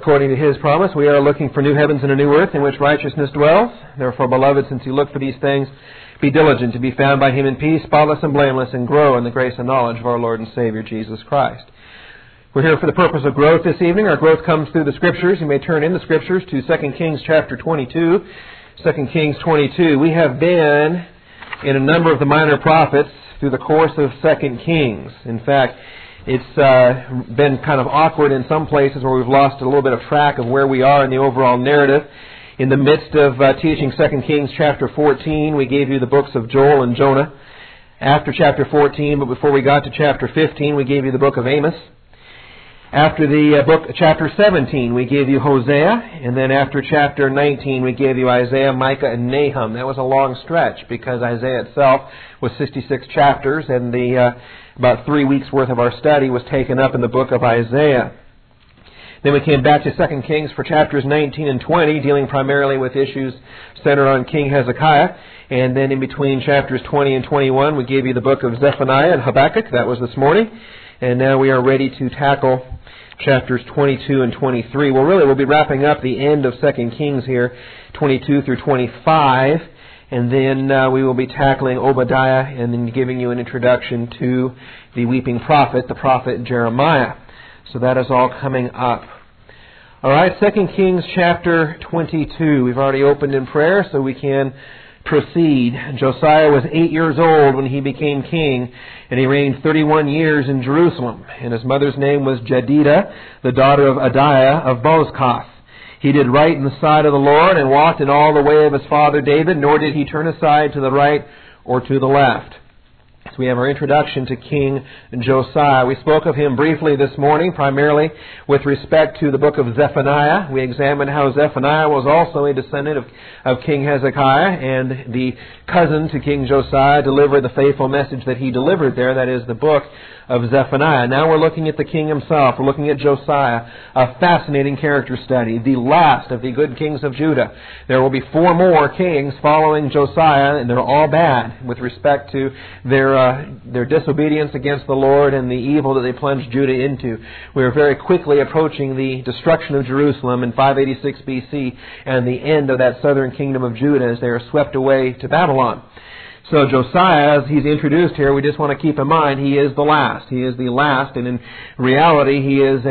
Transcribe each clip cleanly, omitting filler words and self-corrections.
According to His promise, we are looking for new heavens and a new earth in which righteousness dwells. Therefore, beloved, since you look for these things, be diligent to be found by Him in peace, spotless and blameless, and grow in the grace and knowledge of our Lord and Savior, Jesus Christ. We're here for the purpose of growth this evening. Our growth comes through the Scriptures. You may turn in the Scriptures to 2 Kings chapter 22. 2 Kings 22. We have been in a number of the minor prophets through the course of 2 Kings. In fact, it's been kind of awkward in some places where we've lost a little bit of track of where we are in the overall narrative. In the midst of teaching 2 Kings chapter 14, we gave you the books of Joel and Jonah. After chapter 14, but before we got to chapter 15, we gave you the book of Amos. After the book chapter 17, we gave you Hosea, and then after chapter 19, we gave you Isaiah, Micah, and Nahum. That was a long stretch because Isaiah itself was 66 chapters, and about 3 weeks' worth of our study was taken up in the book of Isaiah. Then we came back to 2 Kings for chapters 19 and 20, dealing primarily with issues centered on King Hezekiah. And then in between chapters 20 and 21, we gave you the book of Zephaniah and Habakkuk. That was this morning. And now we are ready to tackle chapters 22 and 23. Well, really, we'll be wrapping up the end of 2 Kings here, 22 through 25. And then we will be tackling Obadiah and then giving you an introduction to the weeping prophet, the prophet Jeremiah. So that is all coming up. All right, 2 Kings chapter 22. We've already opened in prayer, so we can proceed. Josiah was 8 years old when he became king, and he reigned 31 years in Jerusalem. And his mother's name was Jedidah, the daughter of Adiah of Bozkath. He did right in the sight of the Lord and walked in all the way of his father David, nor did he turn aside to the right or to the left. So we have our introduction to King Josiah. We spoke of him briefly this morning, primarily with respect to the book of Zephaniah. We examined how Zephaniah was also a descendant of King Hezekiah, and the cousin to King Josiah delivered the faithful message that he delivered there, that is the book of Zephaniah. Now we're looking at the king himself. We're looking at Josiah, a fascinating character study, the last of the good kings of Judah. There will be 4 more kings following Josiah, and they're all bad with respect to their disobedience against the Lord and the evil that they plunged Judah into. We are very quickly approaching the destruction of Jerusalem in 586 BC and the end of that southern kingdom of Judah as they are swept away to Babylon. So Josiah, as he's introduced here, we just want to keep in mind he is the last. He is the last, and in reality he is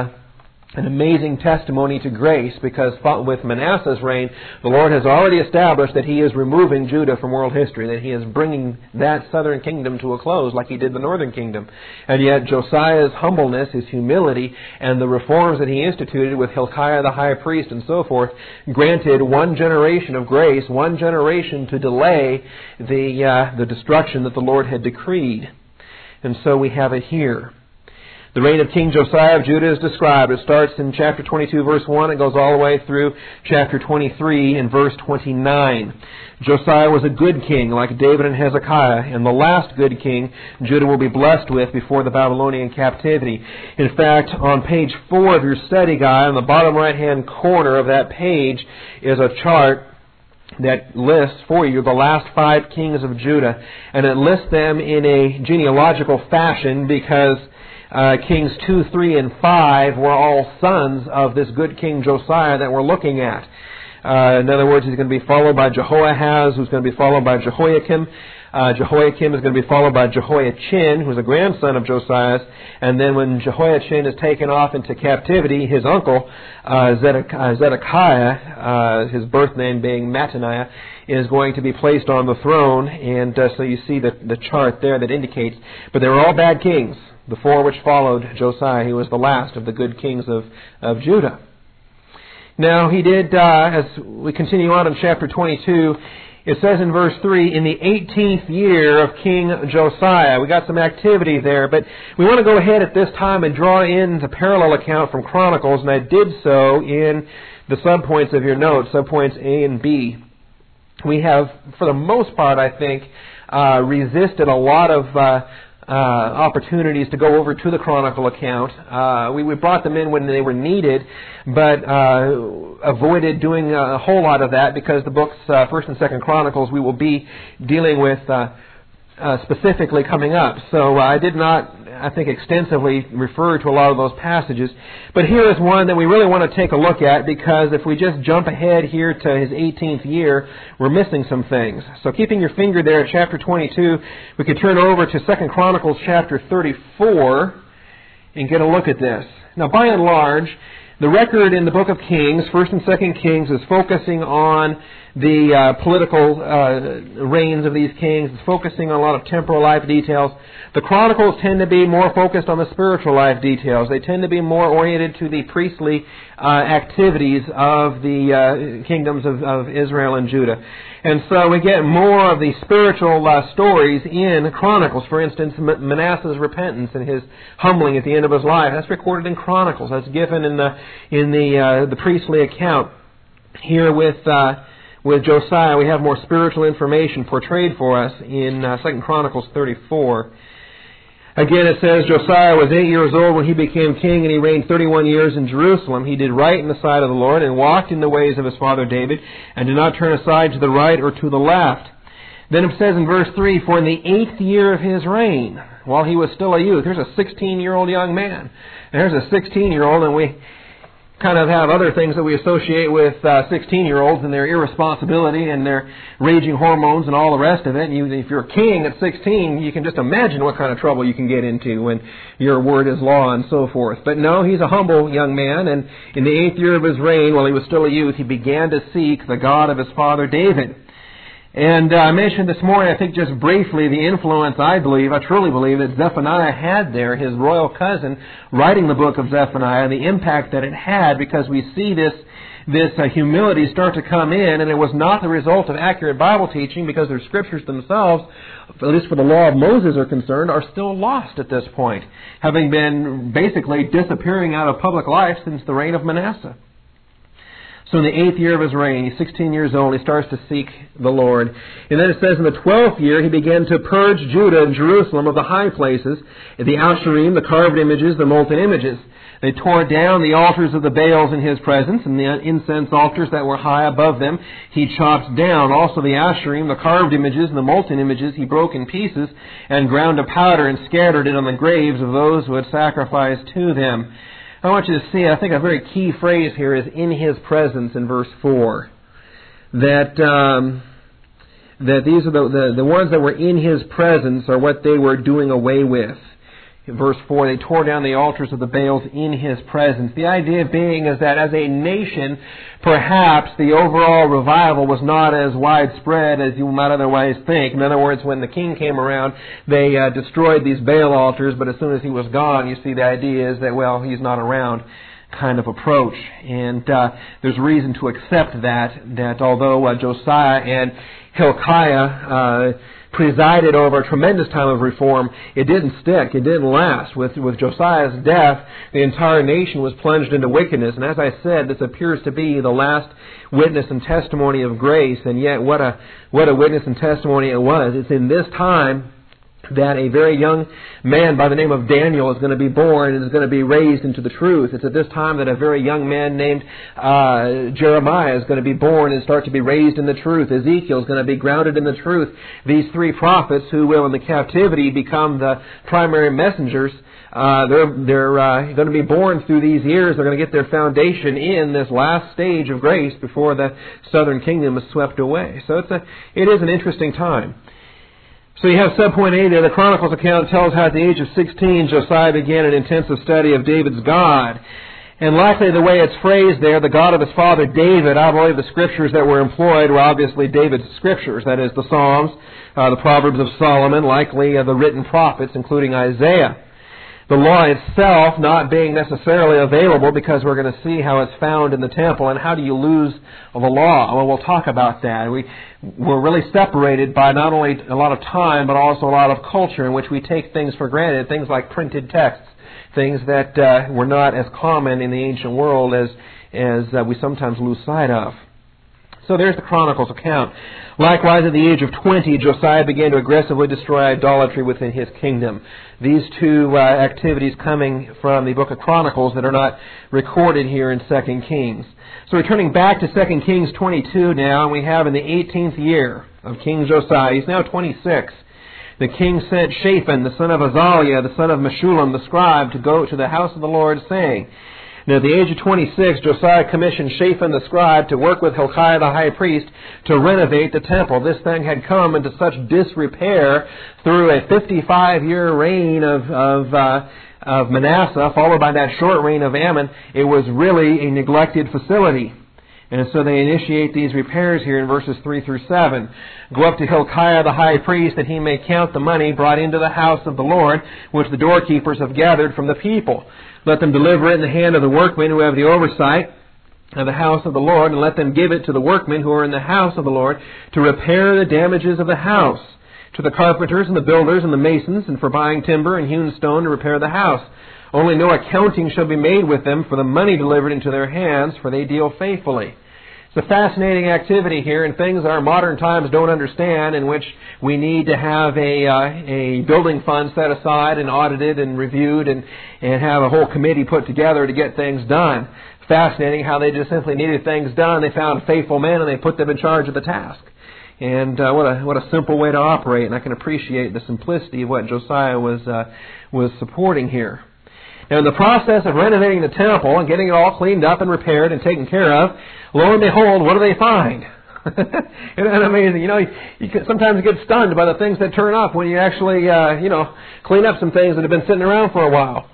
an amazing testimony to grace, because with Manasseh's reign, the Lord has already established that He is removing Judah from world history, that He is bringing that southern kingdom to a close like He did the northern kingdom. And yet Josiah's humbleness, his humility, and the reforms that he instituted with Hilkiah the high priest and so forth, granted 1 generation of grace, 1 generation to delay the destruction that the Lord had decreed. And so we have it here. The reign of King Josiah of Judah is described. It starts in chapter 22, verse 1, and goes all the way through chapter 23 and verse 29. Josiah was a good king, like David and Hezekiah, and the last good king Judah will be blessed with before the Babylonian captivity. In fact, on page 4 of your study guide, on the bottom right-hand corner of that page, is a chart that lists for you the last 5 kings of Judah, and it lists them in a genealogical fashion because Kings 2, 3, and 5 were all sons of this good King Josiah that we're looking at. In other words, he's going to be followed by Jehoahaz, who's going to be followed by Jehoiakim. Jehoiakim is going to be followed by Jehoiachin, who's a grandson of Josiah's. And then when Jehoiachin is taken off into captivity, his uncle, Zedekiah, his birth name being Mattaniah, is going to be placed on the throne. And so you see the chart there that indicates. But they were all bad kings. The 4 which followed Josiah, he was the last of the good kings of Judah. Now he did, as we continue on in chapter 22, it says in verse 3, in the 18th year of King Josiah. We got some activity there, but we want to go ahead at this time and draw in the parallel account from Chronicles, and I did so in the subpoints of your notes, subpoints A and B. We have, for the most part, I think, resisted a lot of opportunities to go over to the Chronicle account. We brought them in when they were needed, but avoided doing a whole lot of that because the books, 1st and 2nd Chronicles, we will be dealing with specifically coming up. So I did not I think, extensively referred to a lot of those passages. But here is one that we really want to take a look at, because if we just jump ahead here to his 18th year, we're missing some things. So keeping your finger there at chapter 22, we could turn over to 2 Chronicles chapter 34 and get a look at this. Now, by and large, the record in the book of Kings, 1st and 2nd Kings, is focusing on the political reigns of these kings. It's focusing on a lot of temporal life details. The Chronicles tend to be more focused on the spiritual life details. They tend to be more oriented to the priestly activities of the kingdoms of Israel and Judah. And so we get more of the spiritual stories in Chronicles. For instance, Manasseh's repentance and his humbling at the end of his life. That's recorded in Chronicles. That's given in the priestly account. Here with Josiah, we have more spiritual information portrayed for us in 2 Chronicles 34. Again, it says, Josiah was 8 years old when he became king, and he reigned 31 years in Jerusalem. He did right in the sight of the Lord, and walked in the ways of his father David, and did not turn aside to the right or to the left. Then it says in verse 3, for in the 8th year of his reign, while he was still a youth, here's a 16-year-old young man, and here's a 16-year-old, and we kind of have other things that we associate with 16-year-olds and their irresponsibility and their raging hormones and all the rest of it. And if you're a king at 16, you can just imagine what kind of trouble you can get into when your word is law and so forth. But no, he's a humble young man, and in the 8th year of his reign, while he was still a youth, he began to seek the God of his father David. And I mentioned this morning, I think just briefly, the influence I truly believe that Zephaniah had there, his royal cousin, writing the book of Zephaniah, the impact that it had, because we see this humility start to come in, and it was not the result of accurate Bible teaching, because their scriptures themselves, at least for the law of Moses are concerned, are still lost at this point, having been basically disappearing out of public life since the reign of Manasseh. So in the 8th year of his reign, he's 16 years old, he starts to seek the Lord. And then it says in the 12th year, he began to purge Judah and Jerusalem of the high places, the Asherim, the carved images, the molten images. They tore down the altars of the Baals in his presence, and the incense altars that were high above them he chopped down. Also the Asherim, the carved images, and the molten images he broke in pieces, and ground to powder and scattered it on the graves of those who had sacrificed to them. I want you to see, I think a very key phrase here is in his presence in verse 4. That these are the ones that were in his presence are what they were doing away with. In verse 4, they tore down the altars of the Baals in his presence. The idea being is that as a nation, perhaps the overall revival was not as widespread as you might otherwise think. In other words, when the king came around, they destroyed these Baal altars, but as soon as he was gone, you see the idea is that, well, he's not around kind of approach. And there's reason to accept that although Josiah and Hilkiah presided over a tremendous time of reform, it didn't stick, it didn't last. With Josiah's death, the entire nation was plunged into wickedness, and as I said, this appears to be the last witness and testimony of grace, and yet what a witness and testimony it was. It's in this time that a very young man by the name of Daniel is going to be born and is going to be raised into the truth. It's at this time that a very young man named Jeremiah is going to be born and start to be raised in the truth. Ezekiel is going to be grounded in the truth. These three prophets who will in the captivity become the primary messengers, they're going to be born through these years. They're going to get their foundation in this last stage of grace before the southern kingdom is swept away. So it is an interesting time. So you have subpoint A there. The Chronicles account tells how at the age of 16, Josiah began an intensive study of David's God. And likely the way it's phrased there, the God of his father David, I believe the scriptures that were employed were obviously David's scriptures. That is, the Psalms, the Proverbs of Solomon, likely the written prophets, including Isaiah. The law itself not being necessarily available, because we're going to see how it's found in the temple. And how do you lose the law? Well, we'll talk about that. We're really separated by not only a lot of time, but also a lot of culture in which we take things for granted, things like printed texts, things that were not as common in the ancient world as we sometimes lose sight of. So there's the Chronicles account. Likewise, at the age of 20, Josiah began to aggressively destroy idolatry within his kingdom. These two activities coming from the book of Chronicles that are not recorded here in 2 Kings. So returning back to 2 Kings 22 now, and we have in the 18th year of King Josiah, he's now 26. the king sent Shaphan, the son of Azaliah, the son of Meshullam, the scribe, to go to the house of the Lord, saying, Now at the age of 26, Josiah commissioned Shaphan the scribe to work with Hilkiah the high priest to renovate the temple. This thing had come into such disrepair through a 55-year reign of Manasseh, followed by that short reign of Ammon. It was really a neglected facility. And so they initiate these repairs here in verses 3 through 7. Go up to Hilkiah the high priest, that he may count the money brought into the house of the Lord, which the doorkeepers have gathered from the people. Let them deliver it in the hand of the workmen who have the oversight of the house of the Lord, and let them give it to the workmen who are in the house of the Lord to repair the damages of the house, to the carpenters and the builders and the masons, and for buying timber and hewn stone to repair the house. Only no accounting shall be made with them for the money delivered into their hands, for they deal faithfully. It's a fascinating activity here, and things our modern times don't understand, in which we need to have a building fund set aside and audited and reviewed and have a whole committee put together to get things done. Fascinating how they just simply needed things done. They found faithful men and they put them in charge of the task. And what a simple way to operate, and I can appreciate the simplicity of what Josiah was supporting here. Now, in the process of renovating the temple and getting it all cleaned up and repaired and taken care of, lo and behold, what do they find? Isn't that amazing? You can sometimes get stunned by the things that turn up when you actually, clean up some things that have been sitting around for a while.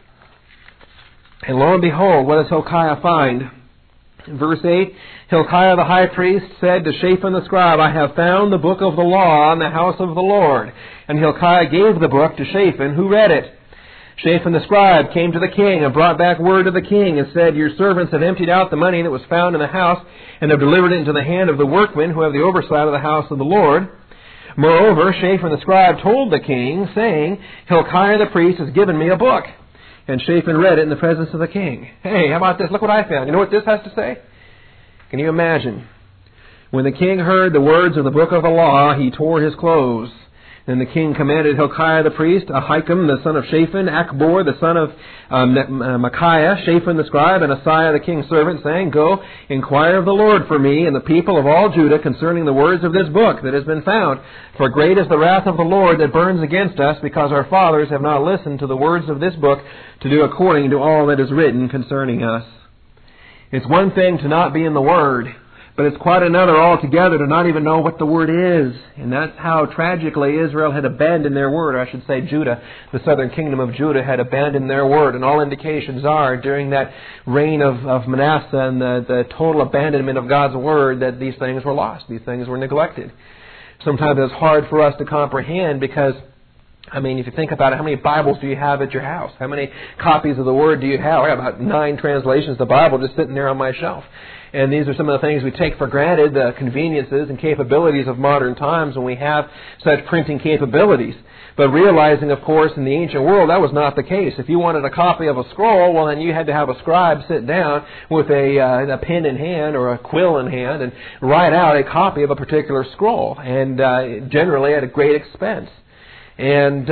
And lo and behold, what does Hilkiah find? In verse 8, Hilkiah the high priest said to Shaphan the scribe, I have found the book of the law in the house of the Lord. And Hilkiah gave the book to Shaphan, who read it. Shaphan the scribe came to the king and brought back word to the king and said, Your servants have emptied out the money that was found in the house and have delivered it into the hand of the workmen who have the oversight of the house of the Lord. Moreover, Shaphan the scribe told the king, saying, Hilkiah the priest has given me a book. And Shaphan read it in the presence of the king. Hey, how about this? Look what I found. You know what this has to say? Can you imagine? When the king heard the words of the book of the law, he tore his clothes. Then the king commanded Hilkiah the priest, Ahikam the son of Shaphan, Achbor the son of Micaiah, Shaphan the scribe, and Asaiah the king's servant, saying, Go, inquire of the Lord for me and the people of all Judah concerning the words of this book that has been found. For great is the wrath of the Lord that burns against us, because our fathers have not listened to the words of this book to do according to all that is written concerning us. It's one thing to not be in the Word, but it's quite another altogether to not even know what the Word is. And that's how tragically Israel had abandoned their Word. Or I should say Judah, the southern kingdom of Judah, had abandoned their Word. And all indications are, during that reign of Manasseh and the total abandonment of God's Word, that these things were lost. These things were neglected. Sometimes it's hard for us to comprehend because, if you think about it, how many Bibles do you have at your house? How many copies of the Word do you have? I have about 9 translations of the Bible just sitting there on my shelf. And these are some of the things we take for granted, the conveniences and capabilities of modern times when we have such printing capabilities. But realizing, of course, in the ancient world, that was not the case. If you wanted a copy of a scroll, well, then you had to have a scribe sit down with a pen in hand or a quill in hand and write out a copy of a particular scroll, and generally at a great expense. And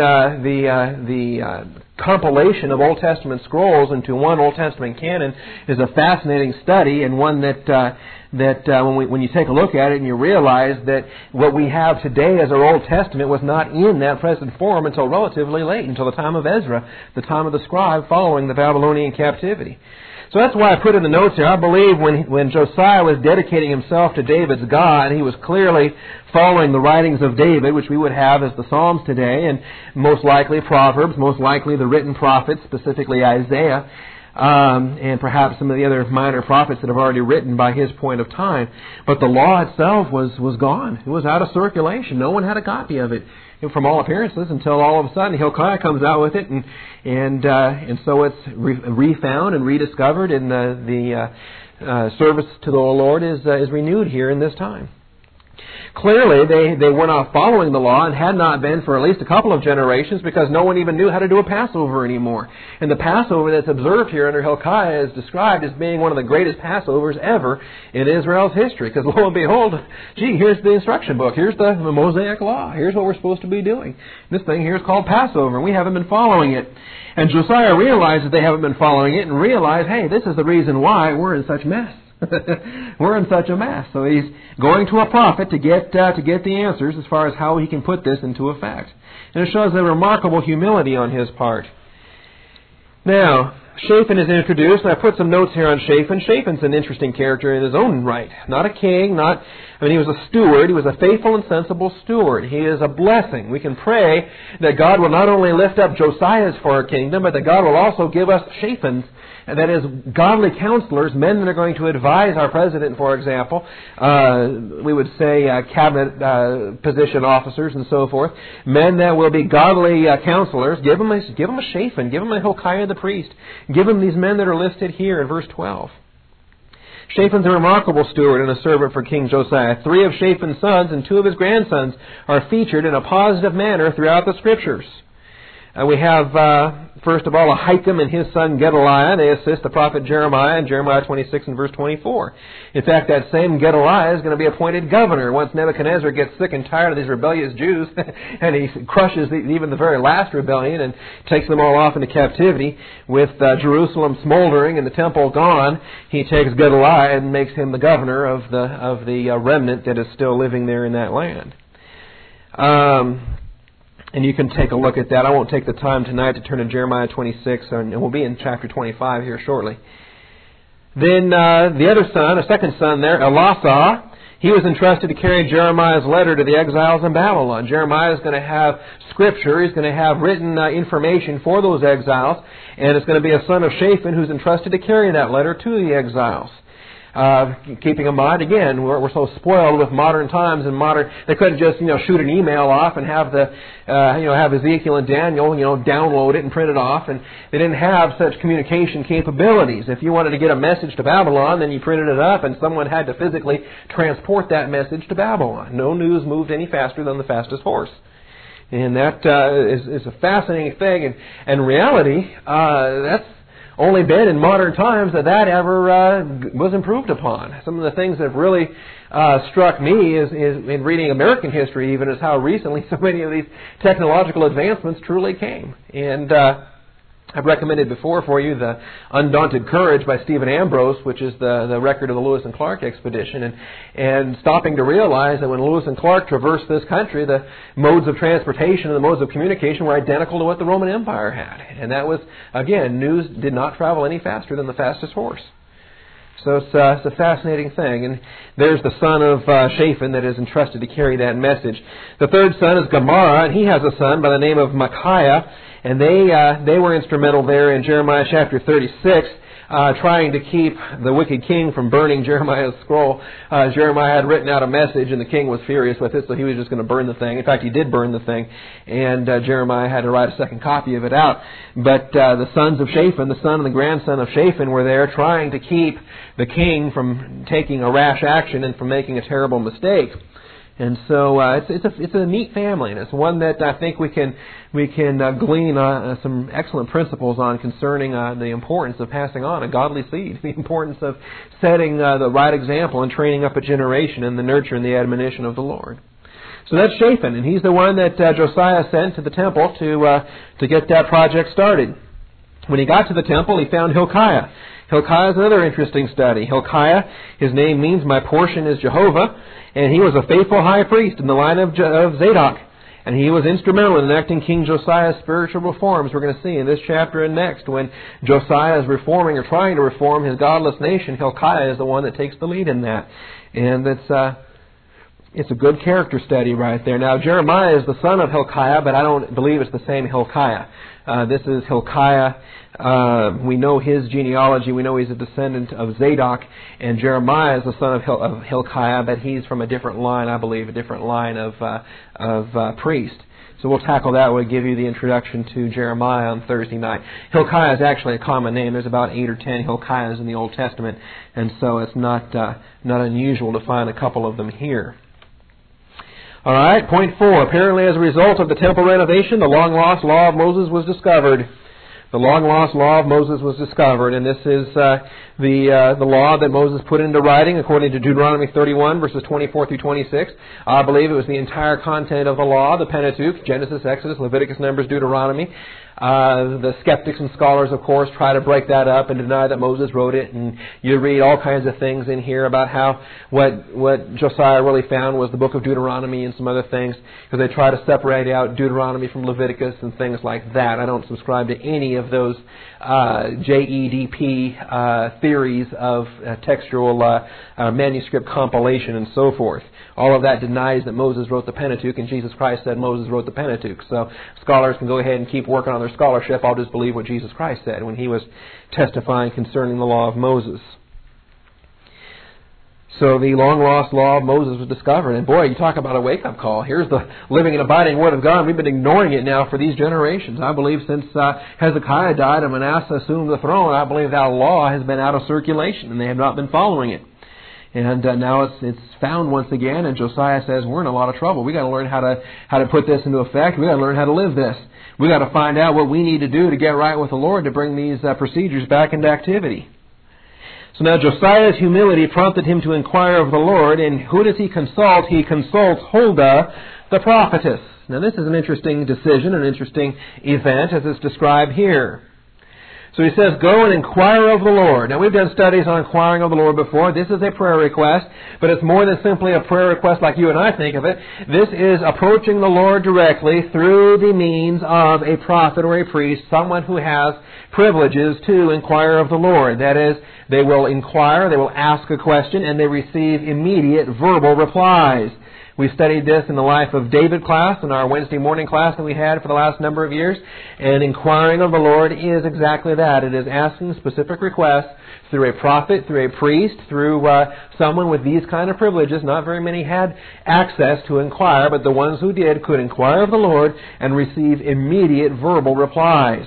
the compilation of Old Testament scrolls into one Old Testament canon is a fascinating study, and one that when you take a look at it and you realize that what we have today as our Old Testament was not in that present form until relatively late, until the time of Ezra, the time of the scribe following the Babylonian captivity. So that's why I put in the notes here. I believe when Josiah was dedicating himself to David's God, he was clearly following the writings of David, which we would have as the Psalms today, and most likely Proverbs, most likely the written prophets, specifically Isaiah, and perhaps some of the other minor prophets that have already written by his point of time. But the law itself was gone. It was out of circulation. No one had a copy of it, from all appearances, until all of a sudden Hilkiah comes out with it, and so it's refound and rediscovered, and the service to the Lord is renewed here in this time. Clearly, they were not following the law and had not been for at least a couple of generations, because no one even knew how to do a Passover anymore. And the Passover that's observed here under Hilkiah is described as being one of the greatest Passovers ever in Israel's history. Because lo and behold, here's the instruction book. Here's the Mosaic Law. Here's what we're supposed to be doing. This thing here is called Passover, and we haven't been following it. And Josiah realized that they haven't been following it, and realized, hey, this is the reason why we're in such mess. We're in such a mess. So he's going to a prophet to get the answers as far as how he can put this into effect. And it shows a remarkable humility on his part. Now, Shaphan is introduced, and I put some notes here on Shaphan. Shaphan's an interesting character in his own right. Not a king, he was a steward. He was a faithful and sensible steward. He is a blessing. We can pray that God will not only lift up Josiah's for our kingdom, but that God will also give us Shaphans, and that is godly counselors, men that are going to advise our president, for example. We would say cabinet position officers and so forth. Men that will be godly counselors. Give them a Shaphan. Give them a Hilkiah the priest. Give them these men that are listed here in verse 12. Shaphan's a remarkable steward and a servant for King Josiah. 3 of Shaphan's sons and 2 of his grandsons are featured in a positive manner throughout the Scriptures. We have, first of all, Ahikam and his son Gedaliah. They assist the prophet Jeremiah in Jeremiah 26 and verse 24. In fact, that same Gedaliah is going to be appointed governor once Nebuchadnezzar gets sick and tired of these rebellious Jews and he crushes even the very last rebellion and takes them all off into captivity. With Jerusalem smoldering and the temple gone, he takes Gedaliah and makes him the governor of the remnant that is still living there in that land. And you can take a look at that. I won't take the time tonight to turn to Jeremiah 26, and we'll be in chapter 25 here shortly. Then the other son, a second son there, Elasah, he was entrusted to carry Jeremiah's letter to the exiles in Babylon. Jeremiah is going to have scripture. He's going to have written information for those exiles, and it's going to be a son of Shaphan who's entrusted to carry that letter to the exiles. Keeping in mind, again, we're so spoiled with modern times and they couldn't just, shoot an email off and have have Ezekiel and Daniel, download it and print it off, and they didn't have such communication capabilities. If you wanted to get a message to Babylon, then you printed it up and someone had to physically transport that message to Babylon. No news moved any faster than the fastest horse. And that is a fascinating thing, and in reality, that's only been in modern times that ever was improved upon. Some of the things that really struck me is in reading American history even is how recently so many of these technological advancements truly came. And I've recommended before for you the Undaunted Courage by Stephen Ambrose, which is the record of the Lewis and Clark expedition, and stopping to realize that when Lewis and Clark traversed this country, the modes of transportation and the modes of communication were identical to what the Roman Empire had. And that was, again, news did not travel any faster than the fastest horse. So it's a fascinating thing. And there's the son of Shaphan that is entrusted to carry that message. The third son is Gemara, and he has a son by the name of Micaiah. And they were instrumental there in Jeremiah chapter 36, trying to keep the wicked king from burning Jeremiah's scroll. Jeremiah had written out a message, and the king was furious with it, so he was just going to burn the thing. In fact, he did burn the thing, and Jeremiah had to write a second copy of it out. But the sons of Shaphan, the son and the grandson of Shaphan, were there trying to keep the king from taking a rash action and from making a terrible mistake. And so it's a neat family, and it's one that I think we can glean some excellent principles on concerning the importance of passing on a godly seed, the importance of setting the right example and training up a generation in the nurture and the admonition of the Lord. So that's Shaphan, and he's the one that Josiah sent to the temple to get that project started. When he got to the temple, he found Hilkiah. Hilkiah is another interesting study. Hilkiah, his name means "my portion is Jehovah," and he was a faithful high priest in the line of Zadok. And he was instrumental in enacting King Josiah's spiritual reforms, we're going to see in this chapter and next. When Josiah is reforming or trying to reform his godless nation, Hilkiah is the one that takes the lead in that. And it's a good character study right there. Now, Jeremiah is the son of Hilkiah, but I don't believe it's the same Hilkiah. This is Hilkiah. We know his genealogy. We know he's a descendant of Zadok, and Jeremiah is the son of Hilkiah, but he's from a different line, I believe, a different line of priest. So we'll tackle that. We'll give you the introduction to Jeremiah on Thursday night. Hilkiah is actually a common name. There's about 8 or 10 Hilkiahs in the Old Testament, and so it's not unusual to find a couple of them here. All right, point 4. Apparently, as a result of the temple renovation, the long-lost law of Moses was discovered. The long-lost law of Moses was discovered, and this is the law that Moses put into writing according to Deuteronomy 31, verses 24 through 26. I believe it was the entire content of the law, the Pentateuch, Genesis, Exodus, Leviticus, Numbers, Deuteronomy. The skeptics and scholars, of course, try to break that up and deny that Moses wrote it. And you read all kinds of things in here about how what Josiah really found was the book of Deuteronomy and some other things, because they try to separate out Deuteronomy from Leviticus and things like that. I don't subscribe to any of those JEDP theories of textual manuscript compilation and so forth. All of that denies that Moses wrote the Pentateuch, and Jesus Christ said Moses wrote the Pentateuch. So scholars can go ahead and keep working on their scholarship. I'll just believe what Jesus Christ said when he was testifying concerning the law of Moses. So the long-lost law of Moses was discovered. And boy, you talk about a wake-up call. Here's the living and abiding Word of God. We've been ignoring it now for these generations. I believe since Hezekiah died and Manasseh assumed the throne, I believe that law has been out of circulation, and they have not been following it. And now it's found once again, and Josiah says, we're in a lot of trouble. We've got to learn how to put this into effect. We've got to learn how to live this. We've got to find out what we need to do to get right with the Lord to bring these procedures back into activity. So now Josiah's humility prompted him to inquire of the Lord, and who does he consult? He consults Huldah, the prophetess. Now this is an interesting decision, an interesting event, as it's described here. So he says, go and inquire of the Lord. Now we've done studies on inquiring of the Lord before. This is a prayer request, but it's more than simply a prayer request like you and I think of it. This is approaching the Lord directly through the means of a prophet or a priest, someone who has privileges to inquire of the Lord. That is, they will inquire, they will ask a question, and they receive immediate verbal replies. We studied this in the Life of David class, in our Wednesday morning class that we had for the last number of years. And inquiring of the Lord is exactly that. It is asking specific requests through a prophet, through a priest, through someone with these kind of privileges. Not very many had access to inquire, but the ones who did could inquire of the Lord and receive immediate verbal replies.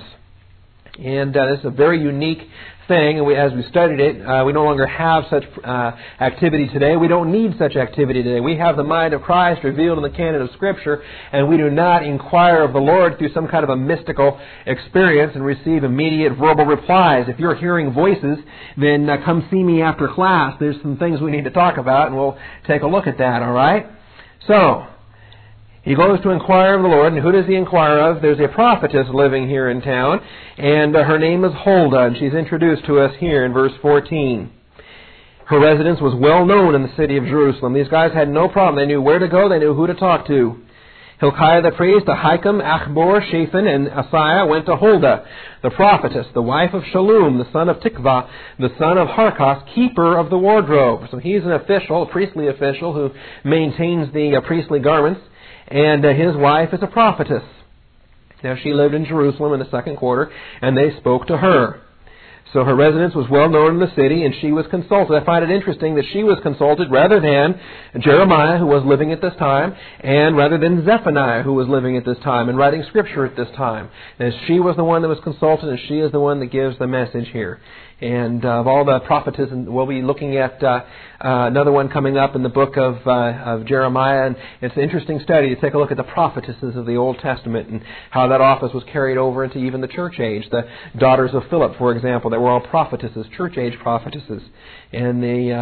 And this is a very unique thing, and as we studied it, we no longer have such activity today. We don't need such activity today. We have the mind of Christ revealed in the canon of Scripture, and we do not inquire of the Lord through some kind of a mystical experience and receive immediate verbal replies. If you're hearing voices, then come see me after class. There's some things we need to talk about, and we'll take a look at that, all right? So, he goes to inquire of the Lord, and who does he inquire of? There's a prophetess living here in town, and her name is Huldah, and she's introduced to us here in verse 14. Her residence was well known in the city of Jerusalem. These guys had no problem. They knew where to go. They knew who to talk to. Hilkiah the priest, Ahikam, Achbor, Shaphan, and Asaiah went to Huldah, the prophetess, the wife of Shallum, the son of Tikvah, the son of Harkos, keeper of the wardrobe. So he's an official, a priestly official, who maintains the priestly garments. And his wife is a prophetess. Now she lived in Jerusalem in the second quarter, and they spoke to her. So her residence was well known in the city, and she was consulted. I find it interesting that she was consulted rather than Jeremiah, who was living at this time, and rather than Zephaniah, who was living at this time and writing Scripture at this time. And she was the one that was consulted, and she is the one that gives the message here. And of all the prophetess, we'll be looking at another one coming up in the book of Jeremiah. And it's an interesting study to take a look at the prophetesses of the Old Testament and how that office was carried over into even the church age. The daughters of Philip, for example, that were all prophetesses, church age prophetesses, in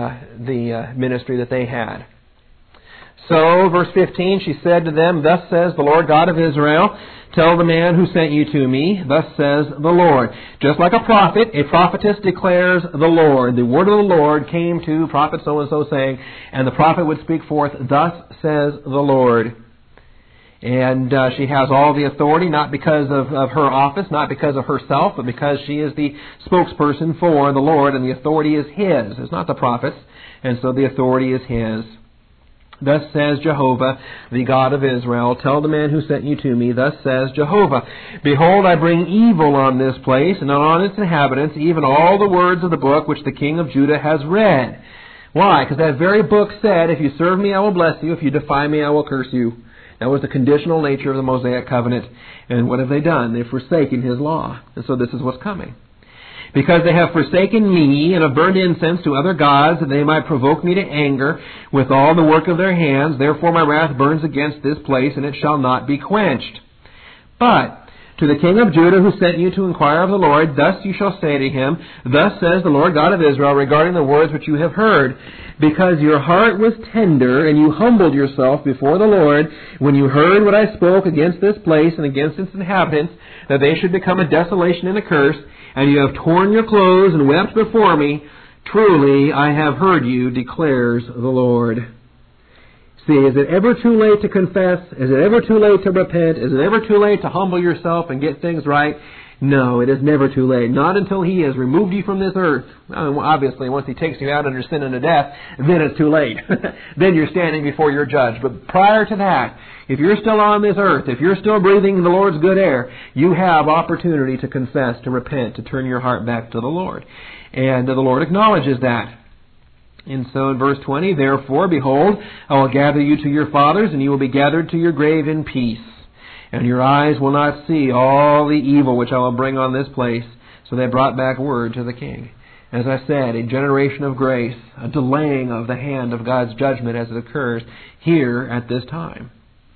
the ministry that they had. So, verse 15, she said to them, thus says the Lord God of Israel, tell the man who sent you to me, thus says the Lord. Just like a prophet, a prophetess declares the Lord. The word of the Lord came to prophet so-and-so saying, and the prophet would speak forth, thus says the Lord. And she has all the authority, not because of her office, not because of herself, but because she is the spokesperson for the Lord, and the authority is His. It's not the prophet's, and so the authority is His. Thus says Jehovah, the God of Israel, tell the man who sent you to me, thus says Jehovah, behold, I bring evil on this place and on its inhabitants, even all the words of the book which the king of Judah has read. Why? Because that very book said, if you serve me, I will bless you. If you defy me, I will curse you. That was the conditional nature of the Mosaic covenant. And what have they done? They've forsaken His law. And so this is what's coming. Because they have forsaken me and have burned incense to other gods, that they might provoke me to anger with all the work of their hands. Therefore my wrath burns against this place, and it shall not be quenched. But To the king of Judah who sent you to inquire of the Lord, thus you shall say to him, Thus says the Lord God of Israel regarding the words which you have heard. Because your heart was tender, and you humbled yourself before the Lord, when you heard what I spoke against this place and against its inhabitants, that they should become a desolation and a curse, and you have torn your clothes and wept before me, truly I have heard you, declares the Lord. See, is it ever too late to confess? Is it ever too late to repent? Is it ever too late to humble yourself and get things right? No, it is never too late. Not until He has removed you from this earth. Obviously, once He takes you out under sin and death, then it's too late. Then you're standing before your judge. But prior to that, if you're still on this earth, if you're still breathing the Lord's good air, you have opportunity to confess, to repent, to turn your heart back to the Lord. And the Lord acknowledges that. And so in verse 20, Therefore, behold, I will gather you to your fathers, and you will be gathered to your grave in peace. And your eyes will not see all the evil which I will bring on this place. So they brought back word to the king. As I said, a generation of grace, a delaying of the hand of God's judgment as it occurs here at this time.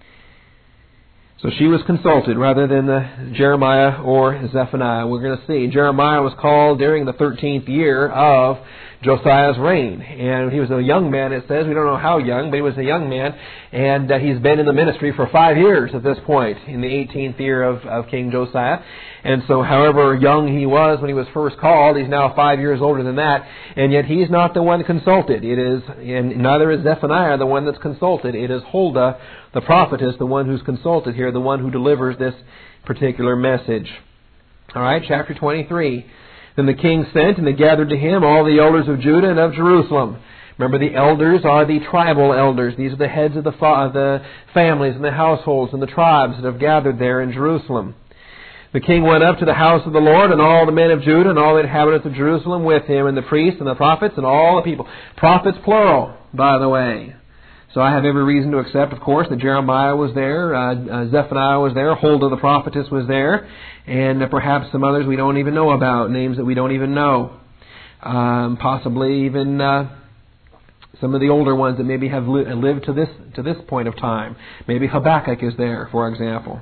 So she was consulted rather than Jeremiah or Zephaniah. We're going to see Jeremiah was called during the 13th year of Josiah's reign. And he was a young man, it says. We don't know how young, but he was a young man. And he's been in the ministry for 5 years at this point, in the 18th year of King Josiah. And so however young he was when he was first called, he's now 5 years older than that. And yet he's not the one consulted. And neither is Zephaniah the one that's consulted. It is Huldah, the prophetess, the one who's consulted here, the one who delivers this particular message. All right, chapter 23. Then the king sent, and they gathered to him all the elders of Judah and of Jerusalem. Remember, the elders are the tribal elders. These are the heads of the families and the households and the tribes that have gathered there in Jerusalem. The king went up to the house of the Lord, and all the men of Judah and all the inhabitants of Jerusalem with him, and the priests and the prophets and all the people. Prophets plural, by the way. So I have every reason to accept, of course, that Jeremiah was there, Zephaniah was there, Huldah the prophetess was there, and perhaps some others we don't even know about, names that we don't even know. Possibly even some of the older ones that maybe have lived to this point of time. Maybe Habakkuk is there, for example.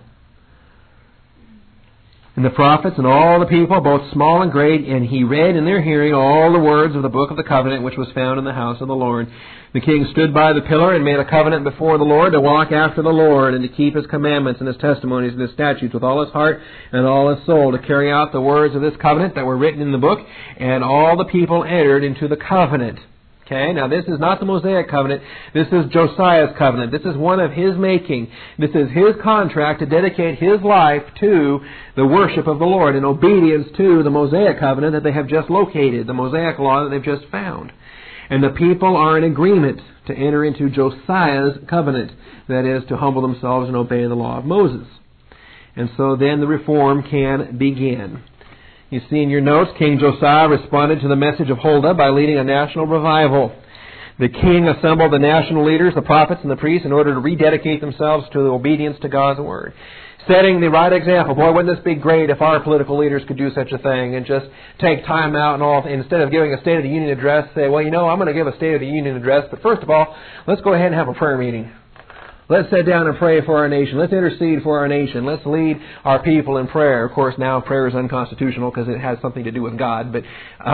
And the prophets and all the people, both small and great, and he read in their hearing all the words of the book of the covenant which was found in the house of the Lord. The king stood by the pillar and made a covenant before the Lord to walk after the Lord and to keep His commandments and His testimonies and His statutes with all his heart and all his soul, to carry out the words of this covenant that were written in the book. And all the people entered into the covenant. Okay, now this is not the Mosaic covenant. This is Josiah's covenant. This is one of his making. This is his contract to dedicate his life to the worship of the Lord in obedience to the Mosaic covenant that they have just located, the Mosaic law that they've just found. And the people are in agreement to enter into Josiah's covenant, that is, to humble themselves and obey the law of Moses. And so then the reform can begin. You see in your notes, King Josiah responded to the message of Huldah by leading a national revival. The king assembled the national leaders, the prophets and the priests, in order to rededicate themselves to the obedience to God's word. Setting the right example. Boy, wouldn't this be great if our political leaders could do such a thing and just take time out and all, instead of giving a State of the Union address, say, well, I'm going to give a State of the Union address, but first of all, let's go ahead and have a prayer meeting. Let's sit down and pray for our nation. Let's intercede for our nation. Let's lead our people in prayer. Of course, now prayer is unconstitutional because it has something to do with God. But,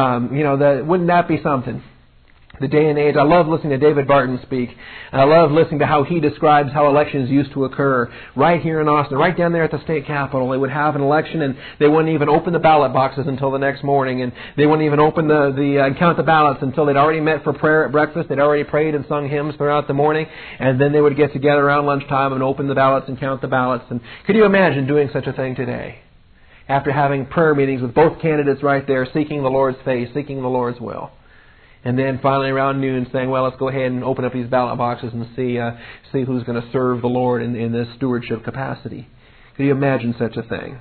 wouldn't that be something? The day and age. I love listening to David Barton speak. And I love listening to how he describes how elections used to occur right here in Austin, right down there at the state capitol. They would have an election and they wouldn't even open the ballot boxes until the next morning, and they wouldn't even open count the ballots until they'd already met for prayer at breakfast. They'd already prayed and sung hymns throughout the morning, and then they would get together around lunchtime and open the ballots and count the ballots. And could you imagine doing such a thing today? After having prayer meetings with both candidates right there, seeking the Lord's face, seeking the Lord's will. And then finally around noon saying, well, let's go ahead and open up these ballot boxes and see who's going to serve the Lord in this stewardship capacity. Can you imagine such a thing?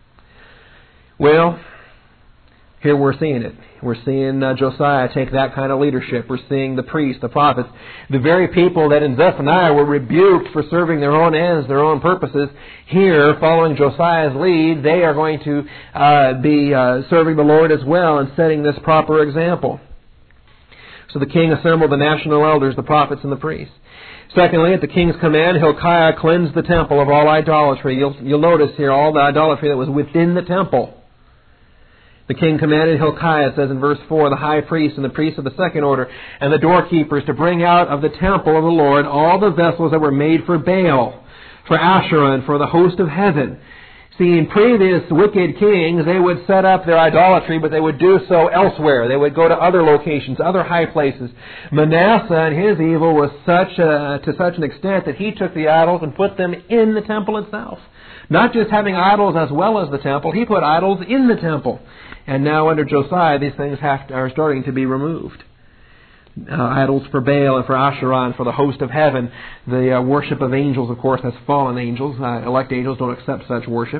Well, here we're seeing it. We're seeing Josiah take that kind of leadership. We're seeing the priests, the prophets, the very people that in Zephaniah were rebuked for serving their own ends, their own purposes. Here, following Josiah's lead, they are going to be serving the Lord as well and setting this proper example. So the king assembled the national elders, the prophets, and the priests. Secondly, at the king's command, Hilkiah cleansed the temple of all idolatry. You'll notice here all the idolatry that was within the temple. The king commanded Hilkiah, it says in verse 4, the high priest and the priests of the second order and the doorkeepers to bring out of the temple of the Lord all the vessels that were made for Baal, for Asherah, and for the host of heaven. See, in previous wicked kings, they would set up their idolatry, but they would do so elsewhere. They would go to other locations, other high places. Manasseh and his evil was to such an extent that he took the idols and put them in the temple itself. Not just having idols as well as the temple, he put idols in the temple. And now under Josiah, these things are starting to be removed. Idols for Baal and for Asherah and for the host of heaven. The worship of angels, of course, that's fallen angels. Elect angels don't accept such worship.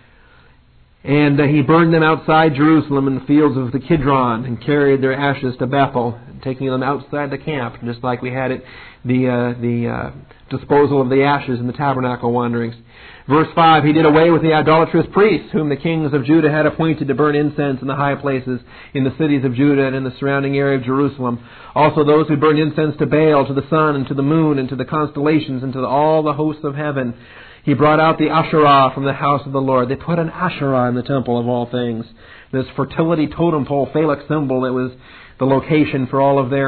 And he burned them outside Jerusalem in the fields of the Kidron and carried their ashes to Bethel, taking them outside the camp, just like we had it the disposal of the ashes in the tabernacle wanderings. Verse 5, he did away with the idolatrous priests, whom the kings of Judah had appointed to burn incense in the high places in the cities of Judah and in the surrounding area of Jerusalem. Also those who burned incense to Baal, to the sun, and to the moon, and to the constellations, and to all the hosts of heaven. He brought out the Asherah from the house of the Lord. They put an Asherah in the temple of all things. This fertility totem pole, phallic symbol, that was the location for all of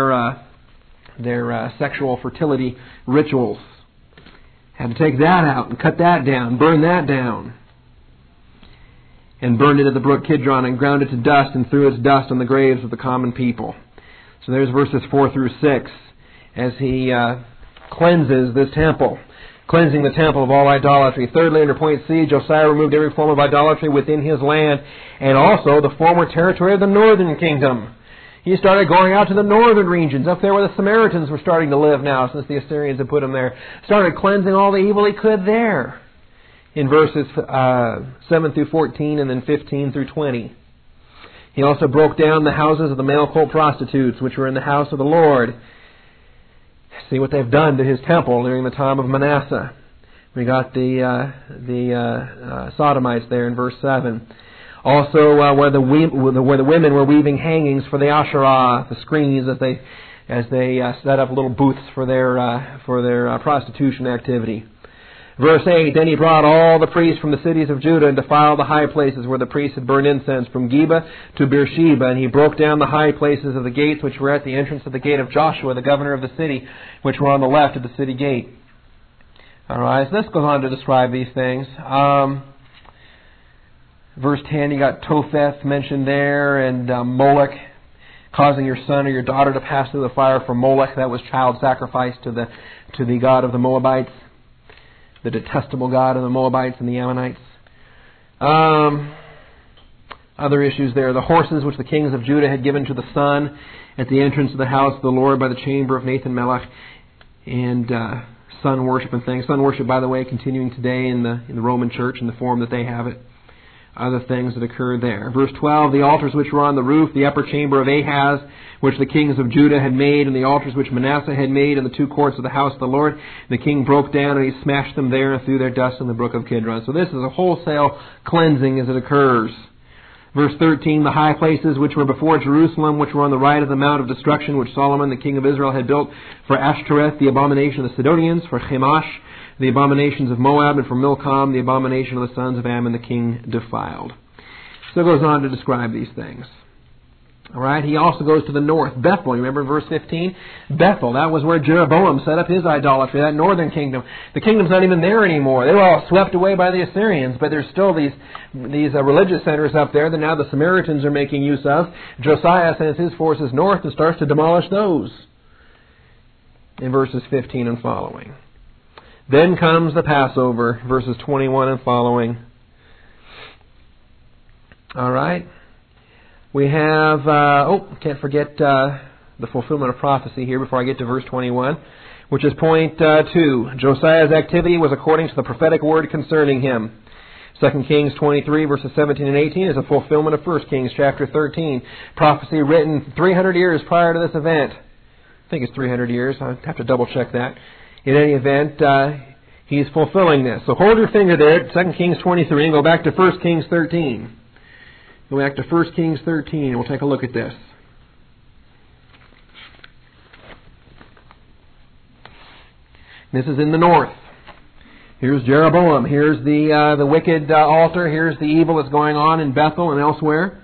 their sexual fertility rituals. Had to take that out and cut that down, burn that down. And burned it at the brook Kidron and ground it to dust and threw its dust on the graves of the common people. So there's verses 4 through 6 as he cleanses this temple. Cleansing the temple of all idolatry. Thirdly, under point C, Josiah removed every form of idolatry within his land and also the former territory of the northern kingdom. He started going out to the northern regions, up there where the Samaritans were starting to live now, since the Assyrians had put them there. Started cleansing all the evil he could there. In verses 7 through 14 and then 15 through 20. He also broke down the houses of the male cult prostitutes, which were in the house of the Lord. See what they've done to his temple during the time of Manasseh. We got the Sodomites there in verse 7. Also, where the women were weaving hangings for the Asherah, the screens as they set up little booths for their prostitution activity. Verse 8, then he brought all the priests from the cities of Judah and defiled the high places where the priests had burned incense, from Geba to Beersheba, and he broke down the high places of the gates which were at the entrance of the gate of Joshua, the governor of the city, which were on the left of the city gate. All right, so this goes on to describe these things. Verse 10, you got Topheth mentioned there, and Molech, causing your son or your daughter to pass through the fire for Molech. That was child sacrifice to the god of the Moabites, the detestable god of the Moabites and the Ammonites. Other issues there. The horses which the kings of Judah had given to the sun at the entrance of the house of the Lord by the chamber of Nathan Melech, and sun worship and things. Sun worship, by the way, continuing today in the Roman Church in the form that they have it. Other things that occurred there. Verse 12, the altars which were on the roof, the upper chamber of Ahaz, which the kings of Judah had made, and the altars which Manasseh had made in the two courts of the house of the Lord, the king broke down and he smashed them there and threw their dust in the brook of Kidron. So this is a wholesale cleansing as it occurs. Verse 13, the high places which were before Jerusalem, which were on the right of the Mount of Destruction, which Solomon, the king of Israel, had built for Ashtoreth, the abomination of the Sidonians, for Chemosh, the abominations of Moab, and for Milcom, the abomination of the sons of Ammon, the king defiled. So it goes on to describe these things. All right. He also goes to the north. Bethel, you remember in verse 15? Bethel, that was where Jeroboam set up his idolatry, that northern kingdom. The kingdom's not even there anymore. They were all swept away by the Assyrians, but there's still these religious centers up there that now the Samaritans are making use of. Josiah sends his forces north and starts to demolish those in verses 15 and following. Then comes the Passover, verses 21 and following. All right. We have, can't forget the fulfillment of prophecy here before I get to verse 21, which is point 2. Josiah's activity was according to the prophetic word concerning him. 2 Kings 23, verses 17 and 18 is a fulfillment of 1 Kings chapter 13. Prophecy written 300 years prior to this event. I think it's 300 years. I'll have to double check that. In any event, he's fulfilling this. So hold your finger there at 2 Kings 23 and go back to 1 Kings 13. Go back to 1 Kings 13 and we'll take a look at this. This is in the north. Here's Jeroboam. Here's the wicked altar. Here's the evil that's going on in Bethel and elsewhere.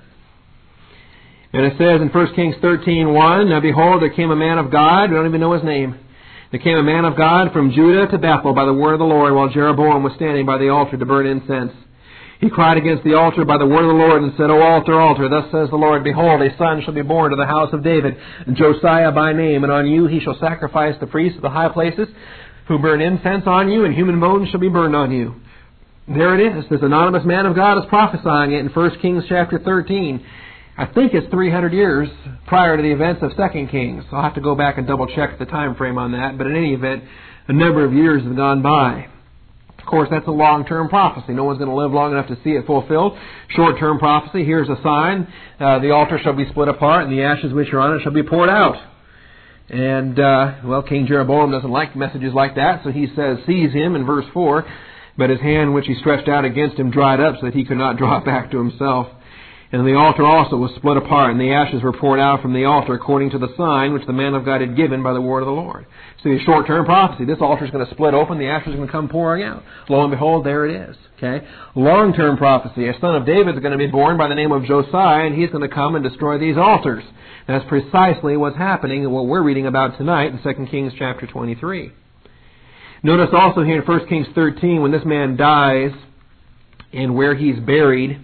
And it says in 1 Kings 13:1, Now behold, there came a man of God. We don't even know his name. There came a man of God from Judah to Bethel by the word of the Lord, while Jeroboam was standing by the altar to burn incense. He cried against the altar by the word of the Lord and said, O altar, altar, thus says the Lord, Behold, a son shall be born to the house of David, Josiah by name, and on you he shall sacrifice the priests of the high places, who burn incense on you, and human bones shall be burned on you. There it is. This anonymous man of God is prophesying it in 1 Kings chapter 13. I think it's 300 years prior to the events of 2 Kings. I'll have to go back and double check the time frame on that, but in any event, a number of years have gone by. Of course, that's a long-term prophecy. No one's going to live long enough to see it fulfilled. Short-term prophecy, here's a sign. The altar shall be split apart, and the ashes which are on it shall be poured out. And, King Jeroboam doesn't like messages like that, so he says, seize him in verse 4. But his hand which he stretched out against him dried up so that he could not draw it back to himself. And the altar also was split apart, and the ashes were poured out from the altar according to the sign which the man of God had given by the word of the Lord. So the short-term prophecy, this altar is going to split open, the ashes are going to come pouring out. Lo and behold, there it is. Okay? Long-term prophecy, a son of David is going to be born by the name of Josiah, and he's going to come and destroy these altars. That's precisely what's happening and what we're reading about tonight in 2 Kings chapter 23. Notice also here in 1 Kings 13, when this man dies and where he's buried,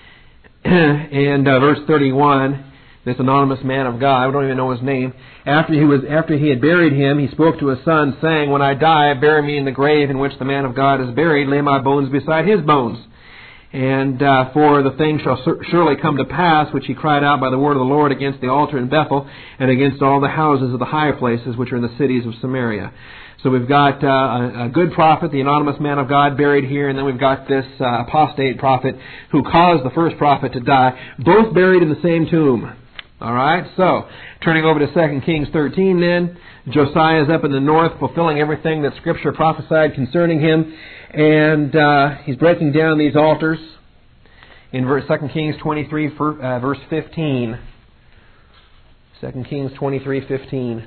and verse 31, this anonymous man of God, we don't even know his name, after he had buried him, he spoke to his son, saying, When I die, bury me in the grave in which the man of God is buried, lay my bones beside his bones. And for the thing shall surely come to pass, which he cried out by the word of the Lord against the altar in Bethel, and against all the houses of the high places which are in the cities of Samaria. So we've got a good prophet, the anonymous man of God, buried here, and then we've got this apostate prophet who caused the first prophet to die, both buried in the same tomb. All right, so turning over to 2 Kings 13 then, Josiah is up in the north fulfilling everything that Scripture prophesied concerning him, and he's breaking down these altars in 2 Kings 23, verse 15. 2 Kings 23:15.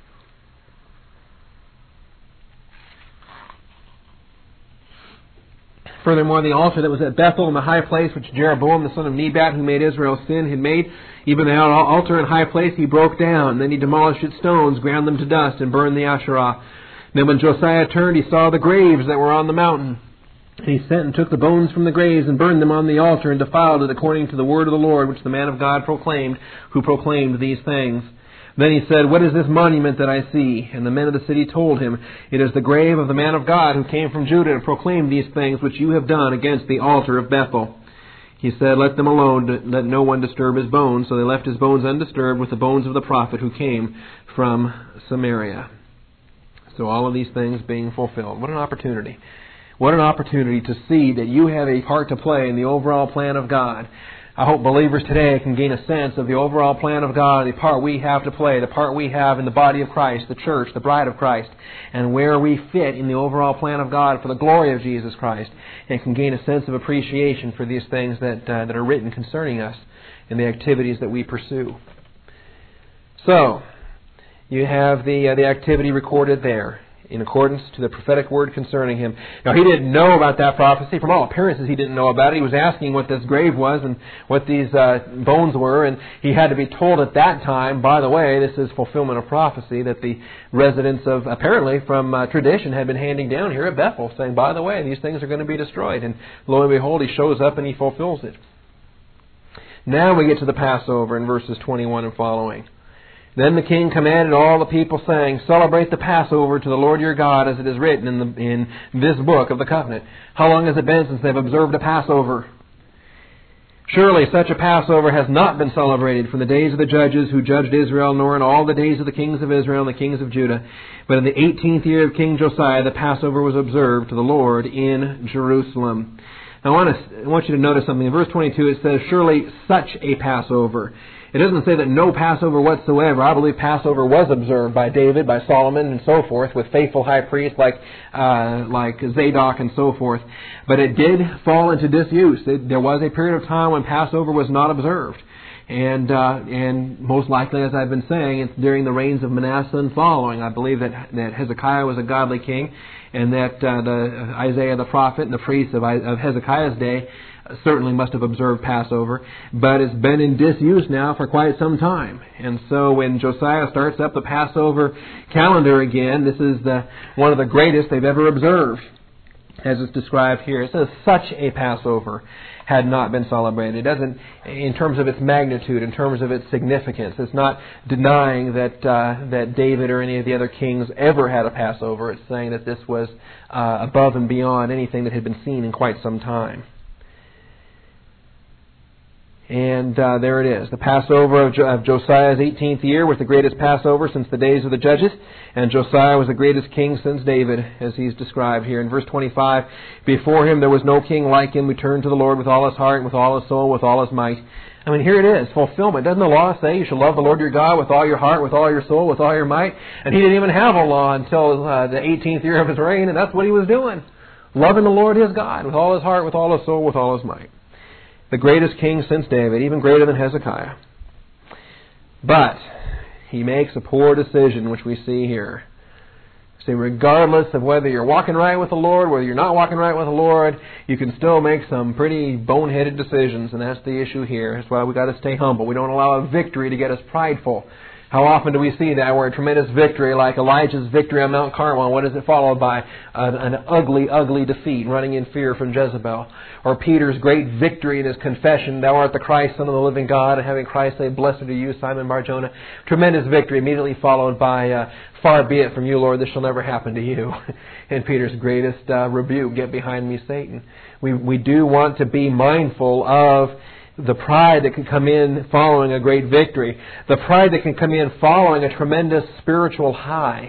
Furthermore, the altar that was at Bethel in the high place, which Jeroboam the son of Nebat, who made Israel sin, had made, even the altar and high place he broke down. Then he demolished its stones, ground them to dust, and burned the Asherah. Then when Josiah turned, he saw the graves that were on the mountain. And he sent and took the bones from the graves and burned them on the altar and defiled it according to the word of the Lord, which the man of God proclaimed, who proclaimed these things. Then he said, What is this monument that I see? And the men of the city told him, It is the grave of the man of God who came from Judah and proclaimed these things which you have done against the altar of Bethel. He said, Let them alone, let no one disturb his bones. So they left his bones undisturbed with the bones of the prophet who came from Samaria. So all of these things being fulfilled. What an opportunity. What an opportunity to see that you have a part to play in the overall plan of God. I hope believers today can gain a sense of the overall plan of God, the part we have to play, the part we have in the body of Christ, the church, the bride of Christ, and where we fit in the overall plan of God for the glory of Jesus Christ, and can gain a sense of appreciation for these things that are written concerning us and the activities that we pursue. So, you have the activity recorded there, in accordance to the prophetic word concerning him. Now, he didn't know about that prophecy. From all appearances, he didn't know about it. He was asking what this grave was and what these bones were, and he had to be told at that time, by the way, this is fulfillment of prophecy, that the residents of, apparently from tradition, had been handing down here at Bethel, saying, by the way, these things are going to be destroyed. And lo and behold, he shows up and he fulfills it. Now we get to the Passover in verses 21 and following. Then the king commanded all the people, saying, Celebrate the Passover to the Lord your God, as it is written in this book of the covenant. How long has it been since they've observed a Passover? Surely such a Passover has not been celebrated from the days of the judges who judged Israel, nor in all the days of the kings of Israel and the kings of Judah. But in the 18th year of King Josiah, the Passover was observed to the Lord in Jerusalem. Now I want you to notice something. In verse 22 it says, Surely such a Passover. It doesn't say that no Passover whatsoever. I believe Passover was observed by David, by Solomon, and so forth, with faithful high priests like Zadok and so forth. But it did fall into disuse. There was a period of time when Passover was not observed. And most likely, as I've been saying, it's during the reigns of Manasseh and following. I believe that Hezekiah was a godly king, and that Isaiah the prophet and the priests of Hezekiah's day certainly must have observed Passover, but it's been in disuse now for quite some time. And so when Josiah starts up the Passover calendar again, this is one of the greatest they've ever observed, as it's described here. It says, such a Passover had not been celebrated. It doesn't, in terms of its magnitude, in terms of its significance, it's not denying that David or any of the other kings ever had a Passover. It's saying that this was above and beyond anything that had been seen in quite some time. And there it is. The Passover of Josiah's 18th year was the greatest Passover since the days of the judges. And Josiah was the greatest king since David, as he's described here. In verse 25, before him there was no king like him who turned to the Lord with all his heart, with all his soul, with all his might. I mean, here it is, fulfillment. Doesn't the law say you shall love the Lord your God with all your heart, with all your soul, with all your might? And he didn't even have a law until the 18th year of his reign, and that's what he was doing. Loving the Lord his God with all his heart, with all his soul, with all his might. The greatest king since David, even greater than Hezekiah. But he makes a poor decision, which we see here. See, regardless of whether you're walking right with the Lord, whether you're not walking right with the Lord, you can still make some pretty boneheaded decisions, and that's the issue here. That's why we've got to stay humble. We don't allow a victory to get us prideful. How often do we see that where a tremendous victory, like Elijah's victory on Mount Carmel, what is it followed by? An ugly, ugly defeat, running in fear from Jezebel. Or Peter's great victory in his confession, thou art the Christ, Son of the living God, and having Christ say, blessed are you, Simon Bar-Jonah. Tremendous victory, immediately followed by, far be it from you, Lord, this shall never happen to you. And Peter's greatest rebuke, get behind me, Satan. We do want to be mindful of the pride that can come in following a great victory. The pride that can come in following a tremendous spiritual high.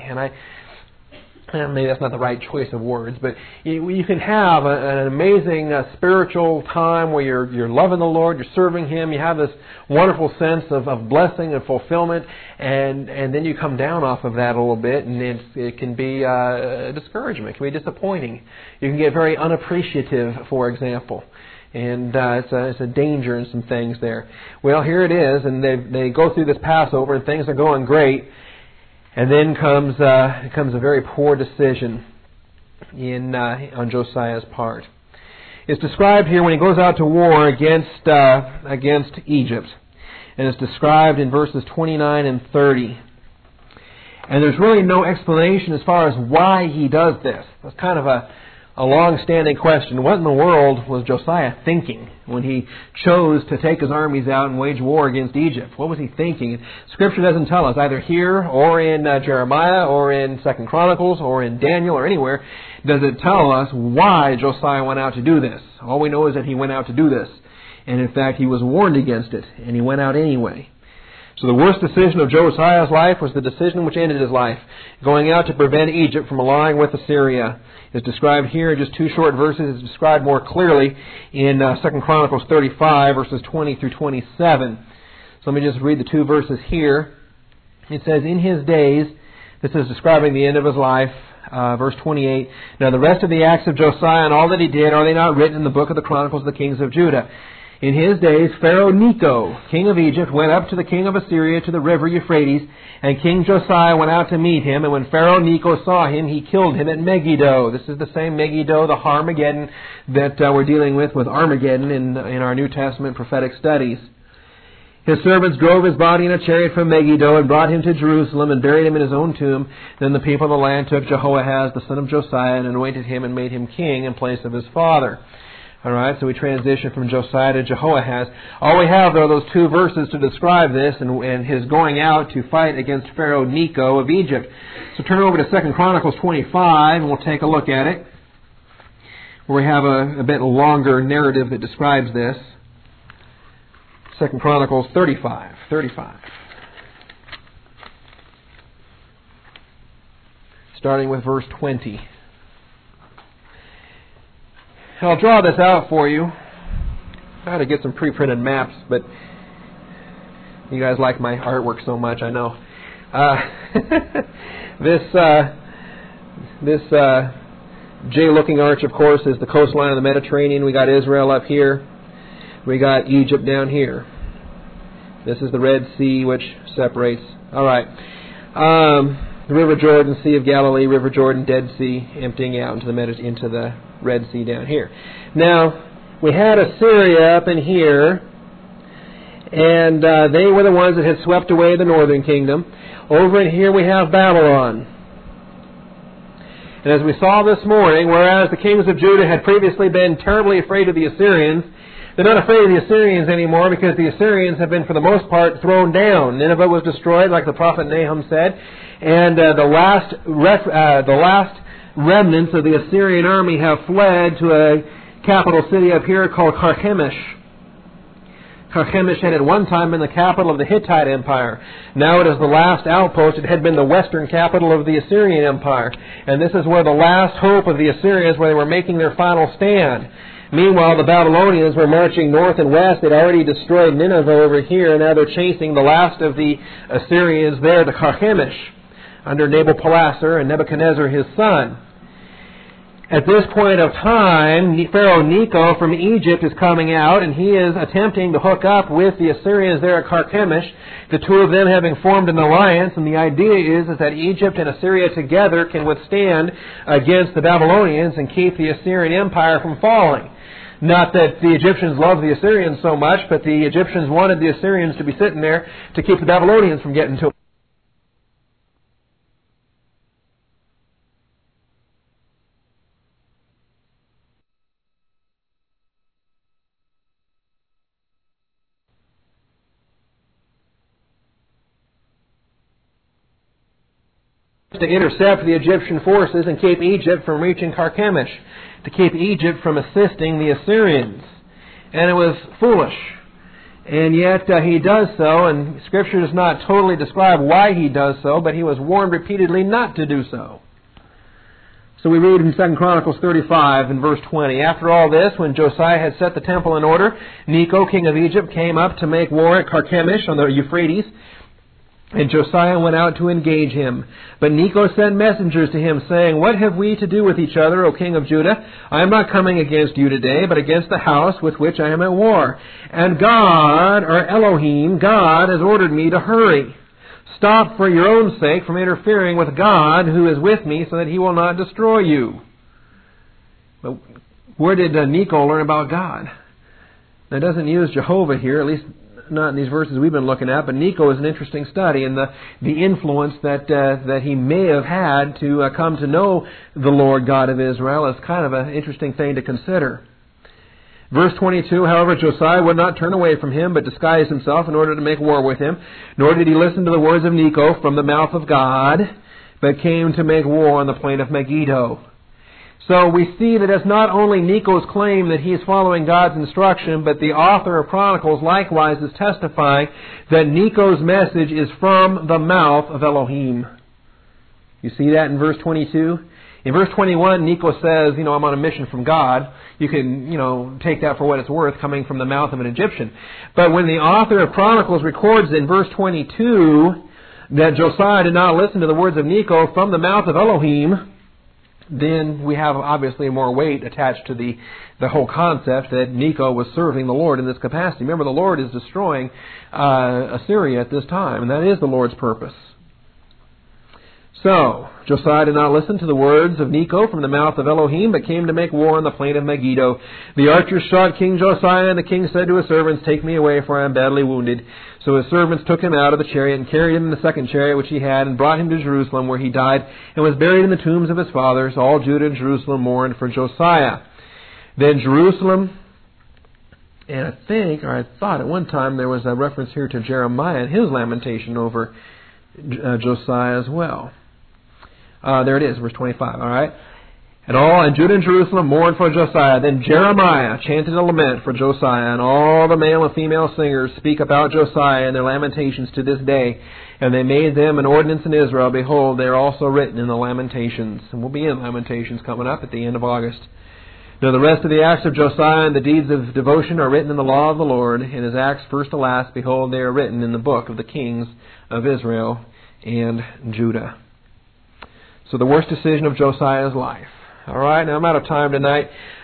And maybe that's not the right choice of words, but you can have an amazing spiritual time where you're loving the Lord, you're serving Him, you have this wonderful sense of blessing and fulfillment, and then you come down off of that a little bit, and it can be a discouragement, it can be disappointing. You can get very unappreciative, for example. And it's a danger in some things there. Well, here it is, and they go through this Passover, and things are going great. And then comes a very poor decision on Josiah's part. It's described here when he goes out to war against Egypt, and it's described in verses 29 and 30. And there's really no explanation as far as why he does this. It's kind of a long-standing question. What in the world was Josiah thinking when he chose to take his armies out and wage war against Egypt? What was he thinking? Scripture doesn't tell us, either here or in Jeremiah or in 2 Chronicles or in Daniel or anywhere, does it tell us why Josiah went out to do this. All we know is that he went out to do this. And in fact, he was warned against it, and he went out anyway. So the worst decision of Josiah's life was the decision which ended his life, going out to prevent Egypt from allying with Assyria. It's described here in just two short verses. It's described more clearly in 2 Chronicles 35, verses 20 through 27. So let me just read the two verses here. It says, in his days, this is describing the end of his life, verse 28, now the rest of the acts of Josiah and all that he did, are they not written in the book of the Chronicles of the kings of Judah? In his days, Pharaoh Necho, king of Egypt, went up to the king of Assyria to the river Euphrates, and King Josiah went out to meet him. And when Pharaoh Necho saw him, he killed him at Megiddo. This is the same Megiddo, the Harmageddon, that we're dealing with Armageddon in our New Testament prophetic studies. His servants drove his body in a chariot from Megiddo and brought him to Jerusalem and buried him in his own tomb. Then the people of the land took Jehoahaz, the son of Josiah, and anointed him and made him king in place of his father. All right, so we transition from Josiah to Jehoahaz. All we have, though, are those two verses to describe this and his going out to fight against Pharaoh Necho of Egypt. So turn over to 2 Chronicles 25, and we'll take a look at it, where we have a bit longer narrative that describes this. 2 Chronicles 35. Starting with verse 20. I'll draw this out for you. I had to get some pre-printed maps, but you guys like my artwork so much, I know. This J-looking arch, of course, is the coastline of the Mediterranean. We got Israel up here. We got Egypt down here. This is the Red Sea which separates. All right. The River Jordan, Sea of Galilee, River Jordan, Dead Sea, emptying out into the Red Sea down here. Now, we had Assyria up in here, and they were the ones that had swept away the northern kingdom. Over in here we have Babylon. And as we saw this morning, whereas the kings of Judah had previously been terribly afraid of the Assyrians, they're not afraid of the Assyrians anymore because the Assyrians have been, for the most part, thrown down. Nineveh was destroyed, like the prophet Nahum said, and the last remnants of the Assyrian army have fled to a capital city up here called Carchemish. Carchemish had at one time been the capital of the Hittite Empire. Now it is the last outpost. It had been the western capital of the Assyrian Empire. And this is where the last hope of the Assyrians, where they were making their final stand. Meanwhile, the Babylonians were marching north and west. They'd already destroyed Nineveh over here, and now they're chasing the last of the Assyrians there to Carchemish under Nabopolassar and Nebuchadnezzar his son. At this point of time, Pharaoh Necho from Egypt is coming out, and he is attempting to hook up with the Assyrians there at Carchemish, the two of them having formed an alliance, and the idea is that Egypt and Assyria together can withstand against the Babylonians and keep the Assyrian Empire from falling. Not that the Egyptians loved the Assyrians so much, but the Egyptians wanted the Assyrians to be sitting there to keep the Babylonians from getting to them. To intercept the Egyptian forces and keep Egypt from reaching Carchemish, to keep Egypt from assisting the Assyrians. And it was foolish. And yet he does so, and Scripture does not totally describe why he does so, but he was warned repeatedly not to do so. So we read in 2 Chronicles 35 and verse 20, After all this, when Josiah had set the temple in order, Necho, king of Egypt, came up to make war at Carchemish on the Euphrates, and Josiah went out to engage him. But Necho sent messengers to him, saying, What have we to do with each other, O king of Judah? I am not coming against you today, but against the house with which I am at war. And God, or Elohim, God, has ordered me to hurry. Stop for your own sake from interfering with God, who is with me, so that he will not destroy you. But where did Necho learn about God? Now, it doesn't use Jehovah here, at least not in these verses we've been looking at, but Necho is an interesting study, and the influence that he may have had to come to know the Lord God of Israel is kind of an interesting thing to consider. Verse 22, however, Josiah would not turn away from him, but disguised himself in order to make war with him, nor did he listen to the words of Necho from the mouth of God, but came to make war on the plain of Megiddo. So we see that it's not only Necho's claim that he is following God's instruction, but the author of Chronicles likewise is testifying that Necho's message is from the mouth of Elohim. You see that in verse 22? In verse 21, Necho says, I'm on a mission from God. You can, take that for what it's worth, coming from the mouth of an Egyptian. But when the author of Chronicles records in verse 22 that Josiah did not listen to the words of Necho from the mouth of Elohim, then we have obviously more weight attached to the whole concept that Necho was serving the Lord in this capacity. Remember, the Lord is destroying Assyria at this time, and that is the Lord's purpose. So, Josiah did not listen to the words of Necho from the mouth of Elohim, but came to make war on the plain of Megiddo. The archers shot King Josiah, and the king said to his servants, Take me away, for I am badly wounded. So his servants took him out of the chariot and carried him in the second chariot which he had, and brought him to Jerusalem, where he died, and was buried in the tombs of his fathers. All Judah and Jerusalem mourned for Josiah. Then Jerusalem, and I thought at one time there was a reference here to Jeremiah and his lamentation over Josiah as well. There it is, verse 25, all right? And Judah and Jerusalem mourned for Josiah. Then Jeremiah chanted a lament for Josiah, and all the male and female singers speak about Josiah and their lamentations to this day. And they made them an ordinance in Israel. Behold, they are also written in the Lamentations. And we'll be in Lamentations coming up at the end of August. Now the rest of the acts of Josiah and the deeds of devotion are written in the law of the Lord, and his acts first to last, behold, they are written in the book of the kings of Israel and Judah. So the worst decision of Josiah's life. All right, now I'm out of time tonight.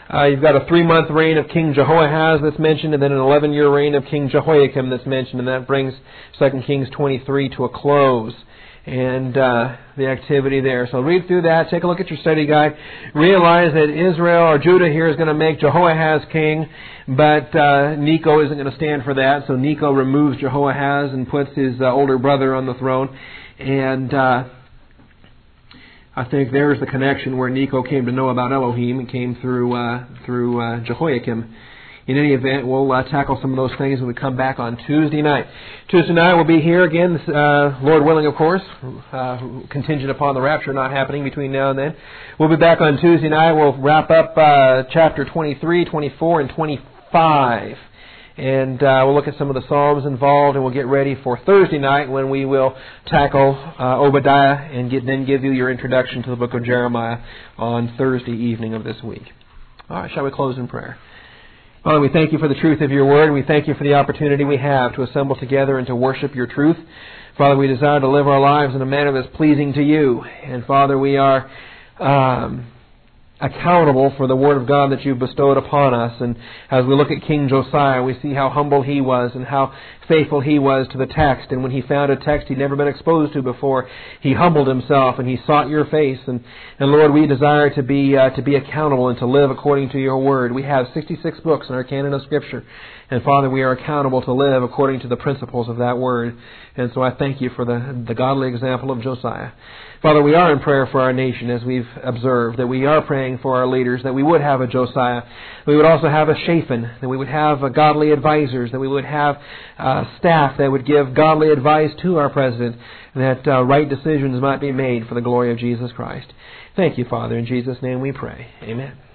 You've got a 3-month reign of King Jehoahaz that's mentioned, and then an 11-year reign of King Jehoiakim that's mentioned, and that brings 2 Kings 23 to a close. And the activity there. So read through that, take a look at your study guide, realize that Israel or Judah here is going to make Jehoahaz king, but Necho isn't going to stand for that, so Necho removes Jehoahaz and puts his older brother on the throne. And I think there's the connection where Necho came to know about Elohim. It came through Jehoiakim. In any event, we'll tackle some of those things when we come back on Tuesday night. Tuesday night we'll be here again, Lord willing, of course, contingent upon the rapture not happening between now and then. We'll be back on Tuesday night. We'll wrap up chapter 23, 24, and 25. And we'll look at some of the Psalms involved, and we'll get ready for Thursday night when we will tackle Obadiah and then give you your introduction to the book of Jeremiah on Thursday evening of this week. All right, shall we close in prayer? Father, we thank you for the truth of your word. We thank you for the opportunity we have to assemble together and to worship your truth. Father, we desire to live our lives in a manner that's pleasing to you. And Father, we are accountable for the word of God that you've bestowed upon us. And as we look at King Josiah, we see how humble he was and how faithful he was to the text. And when he found a text he'd never been exposed to before, he humbled himself and he sought your face. And Lord, we desire to be accountable and to live according to your word. We have 66 books in our canon of Scripture. And Father, we are accountable to live according to the principles of that word. And so I thank you for the godly example of Josiah. Father, we are in prayer for our nation, as we've observed, that we are praying for our leaders, that we would have a Josiah. We would also have a Shaphan, that we would have godly advisors, that we would have staff that would give godly advice to our president, that right decisions might be made for the glory of Jesus Christ. Thank you, Father. In Jesus' name we pray. Amen.